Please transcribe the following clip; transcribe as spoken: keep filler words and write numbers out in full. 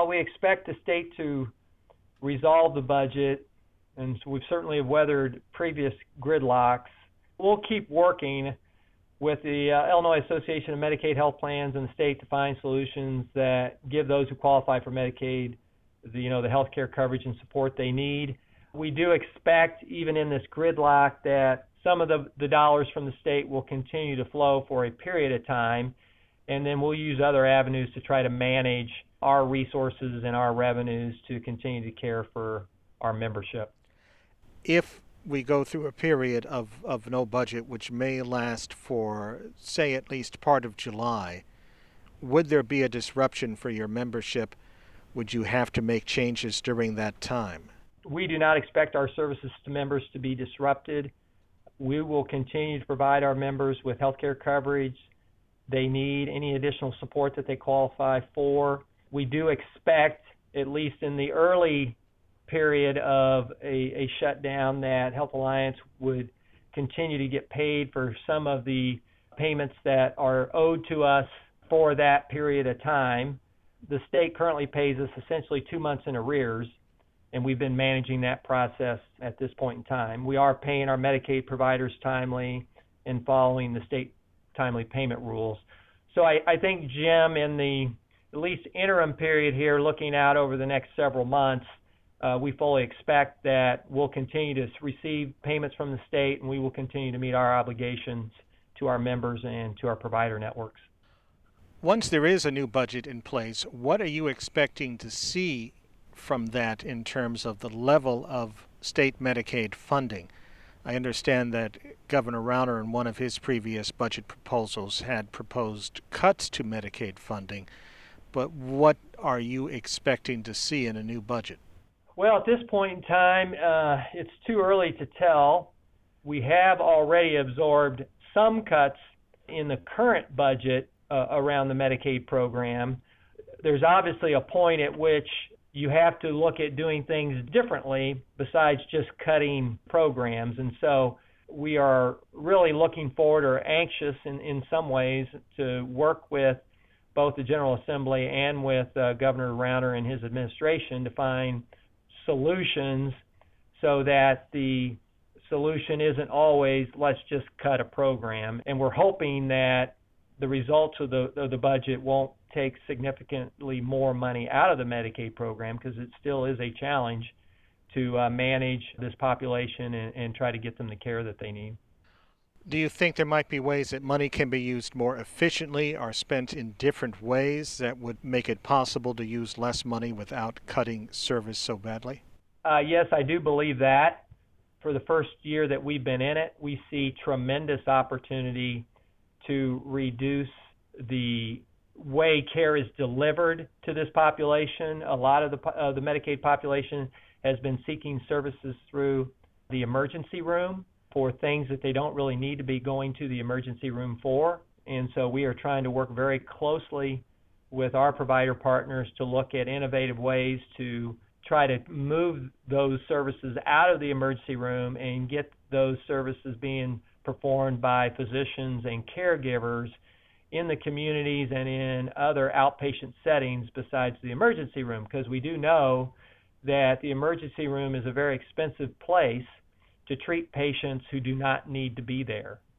while we expect the state to resolve the budget, and so we've certainly weathered previous gridlocks, we'll keep working with the uh, Illinois Association of Medicaid Health Plans and the state to find solutions that give those who qualify for Medicaid the, you know, the health care coverage and support they need. We do expect, even in this gridlock, that some of the, the dollars from the state will continue to flow for a period of time, and then we'll use other avenues to try to manage our resources and our revenues to continue to care for our membership. If we go through a period of, of no budget, which may last for, say, at least part of July, would there be a disruption for your membership? Would you have to make changes during that time? We do not expect our services to members to be disrupted. We will continue to provide our members with health care coverage they need, any additional support that they qualify for. We do expect, at least in the early period of a, a shutdown, that Health Alliance would continue to get paid for some of the payments that are owed to us for that period of time. The state currently pays us essentially two months in arrears, and we've been managing that process at this point in time. We are paying our Medicaid providers timely and following the state timely payment rules. So I, I think, Jim, in the at least interim period here, looking out over the next several months, uh, we fully expect that we'll continue to receive payments from the state, and we will continue to meet our obligations to our members and to our provider networks. Once there is a new budget in place, what are you expecting to see from that in terms of the level of state Medicaid funding? I understand that Governor Rauner, in one of his previous budget proposals, had proposed cuts to Medicaid funding, but what are you expecting to see in a new budget? Well, at this point in time, uh, it's too early to tell. We have already absorbed some cuts in the current budget uh, around the Medicaid program. There's obviously a point at which you have to look at doing things differently besides just cutting programs. And so we are really looking forward, or anxious in, in some ways, to work with both the General Assembly and with uh, Governor Rauner and his administration to find solutions so that the solution isn't always, let's just cut a program. And we're hoping that the results of the, of the budget won't take significantly more money out of the Medicaid program, because it still is a challenge to uh, manage this population and, and try to get them the care that they need. Do you think there might be ways that money can be used more efficiently or spent in different ways that would make it possible to use less money without cutting service so badly? Uh, yes, I do believe that. For the first year that we've been in it, we see tremendous opportunity to reduce the way care is delivered to this population. A lot of the uh, the Medicaid population has been seeking services through the emergency room for things that they don't really need to be going to the emergency room for. And so we are trying to work very closely with our provider partners to look at innovative ways to try to move those services out of the emergency room and get those services being performed by physicians and caregivers in the communities and in other outpatient settings besides the emergency room, because we do know that the emergency room is a very expensive place to treat patients who do not need to be there.